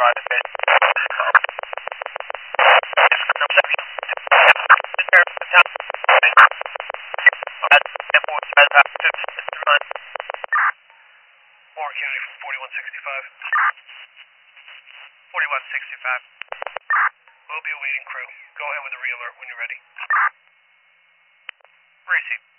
Kennedy from 4165. 4165. We'll be awaiting crew. Go ahead with the re-alert when you're ready. Receive.